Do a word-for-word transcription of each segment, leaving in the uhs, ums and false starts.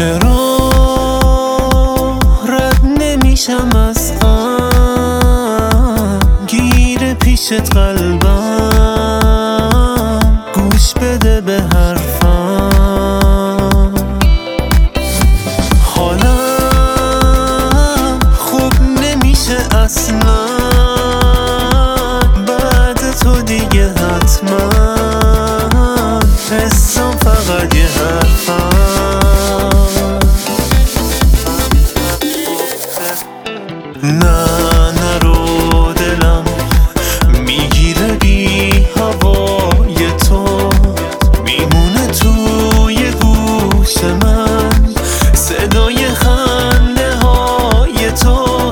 چرا رد نمیشم از غم، گیر پیشت قلبم، گوش بده به حرفم. حالم خوب نمیشه اصلا بعد تو دیگه، حتما حسم فقط یه حرفم. نه نرو دلم میگیره بی هوای تو، میمونه توی گوش من صدای خنده های تو.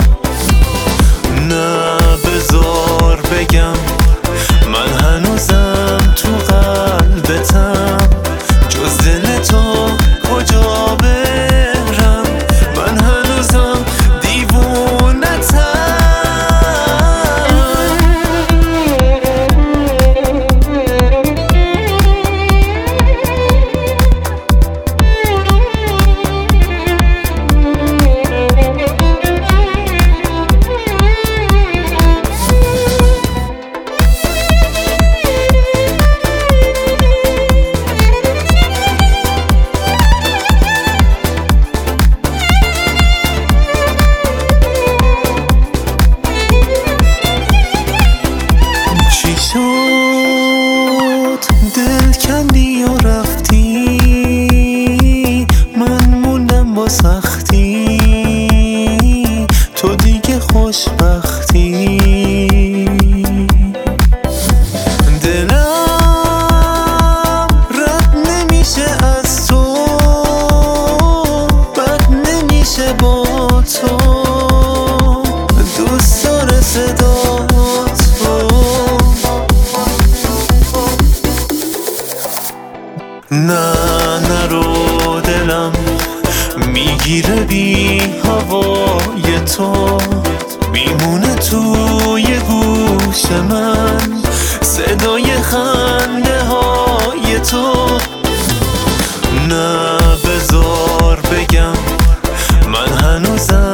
نه بذار بگم من هنوزم تو قلبتم، جز دل تو کجا برم، من هنوزم دل کندی و رفتی، من موندم با سختی، تو دیگه خوشبختی. دلم رد نمیشه از تو، بد نمیشه با تو، دوست داره صدا تو. نه نرو دلم میگیره بی هوای تو، میمونه توی گوش من صدای خنده های تو. نه بذار بگم من هنوزم